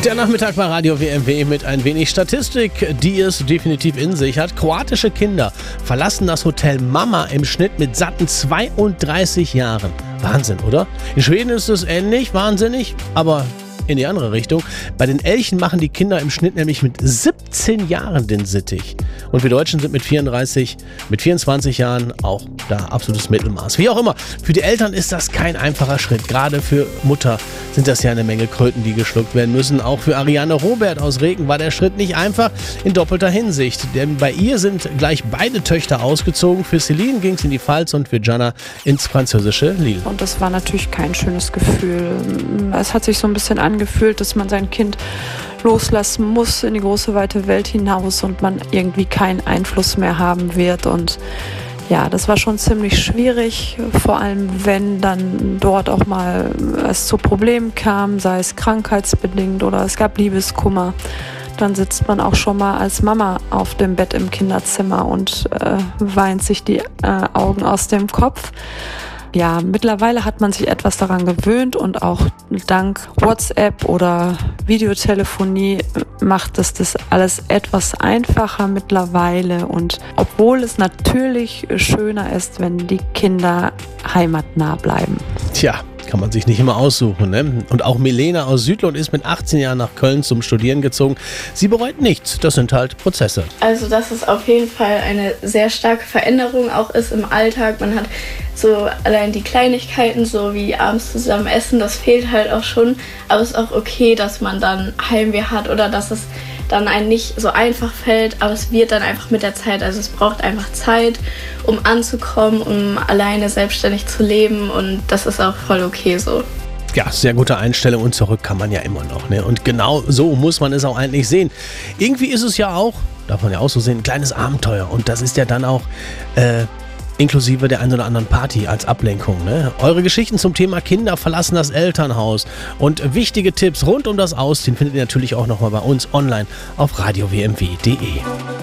Der Nachmittag bei Radio WMW mit ein wenig Statistik, die es definitiv in sich hat. Kroatische Kinder verlassen das Hotel Mama im Schnitt mit satten 32 Jahren. Wahnsinn, oder? In Schweden ist es ähnlich, wahnsinnig, aber in die andere Richtung. Bei den Elchen machen die Kinder im Schnitt nämlich mit 17 Jahren den Sittich. Und wir Deutschen sind mit 24 Jahren auch da absolutes Mittelmaß. Wie auch immer, für die Eltern ist das kein einfacher Schritt. Gerade für Mutter sind das ja eine Menge Kröten, die geschluckt werden müssen. Auch für Ariane Robert aus Reken war der Schritt nicht einfach in doppelter Hinsicht. Denn bei ihr sind gleich beide Töchter ausgezogen. Für Celine ging es in die Pfalz und für Gianna ins französische Lille. Und das war natürlich kein schönes Gefühl. Es hat sich so ein bisschen angefühlt, dass man sein Kind loslassen muss in die große weite Welt hinaus und man irgendwie keinen Einfluss mehr haben wird. Und ja, das war schon ziemlich schwierig, vor allem wenn dann dort auch mal es zu Problemen kam, sei es krankheitsbedingt oder es gab Liebeskummer. Dann sitzt man auch schon mal als Mama auf dem Bett im Kinderzimmer und weint sich die Augen aus dem Kopf. Ja, mittlerweile hat man sich etwas daran gewöhnt und auch dank WhatsApp oder Videotelefonie macht es das alles etwas einfacher mittlerweile. Und obwohl es natürlich schöner ist, wenn die Kinder heimatnah bleiben. Tja, kann man sich nicht immer aussuchen, ne? Und auch Milena aus Südlohn ist mit 18 Jahren nach Köln zum Studieren gezogen. Sie bereut nichts, das sind halt Prozesse. Also dass es auf jeden Fall eine sehr starke Veränderung auch ist im Alltag. Man hat so allein die Kleinigkeiten, so wie abends zusammen essen, das fehlt halt auch schon. Aber es ist auch okay, dass man dann Heimweh hat oder dass es dann einem nicht so einfach fällt, aber es wird dann einfach mit der Zeit. Also es braucht einfach Zeit, um anzukommen, um alleine selbstständig zu leben und das ist auch voll okay so. Ja, sehr gute Einstellung und zurück kann man ja immer noch, ne? Und genau so muss man es auch eigentlich sehen. Irgendwie ist es ja auch, darf man ja auch so sehen, ein kleines Abenteuer und das ist ja dann auch inklusive der einen oder anderen Party als Ablenkung, ne? Eure Geschichten zum Thema Kinder verlassen das Elternhaus und wichtige Tipps rund um das Ausziehen findet ihr natürlich auch nochmal bei uns online auf radiowmw.de.